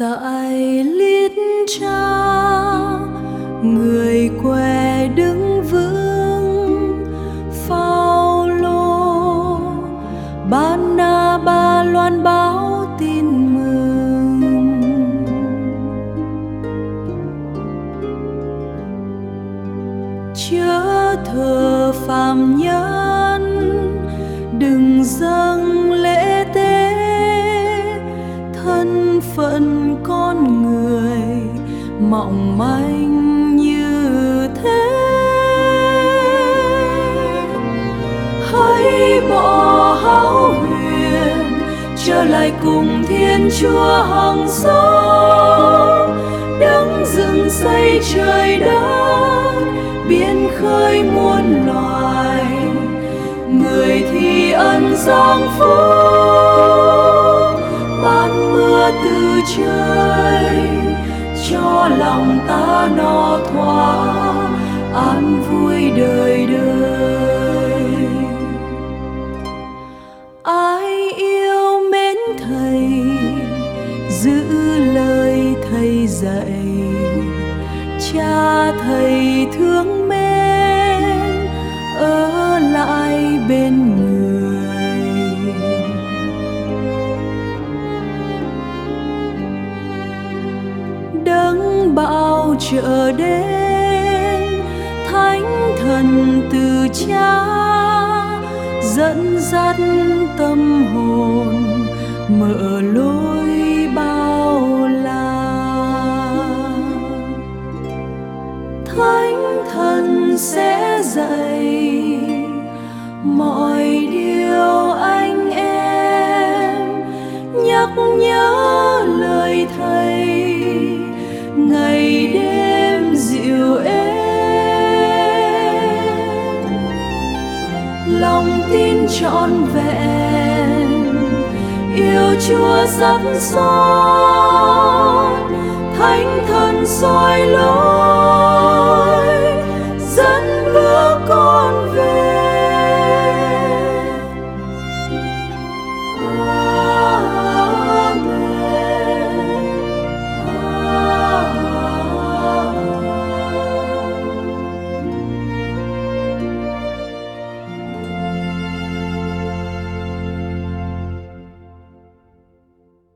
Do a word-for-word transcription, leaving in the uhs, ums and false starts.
Tại lít cha người què đứng vững, Phao-lô Ba-na-ba loan báo tin mừng. Chớ thờ phàm nhân, đừng dâng lễ tế, thân phận con người mỏng manh như thế. Hãy bỏ hão huyền, trở lại cùng Thiên Chúa hằng sống, đấng dựng xây trời đất, biển khơi muôn loài. Người thì ân giang phúc, ban mưa từ trời, cho lòng ta no thỏa, an vui đời đời. Ai yêu mến Thầy, giữ lời Thầy dạy, Cha Thầy thương mến, ở lại bên người. Đấng bao trợ đến, Thánh Thần từ Cha, dẫn dắt tâm hồn, mở lối bao la. Thánh Thần sẽ dạy mọi điều anh em, nhắc nhớ lời Thầy, ngày đêm dịu êm. Lòng tin trọn vẹn, yêu Chúa rất rõ,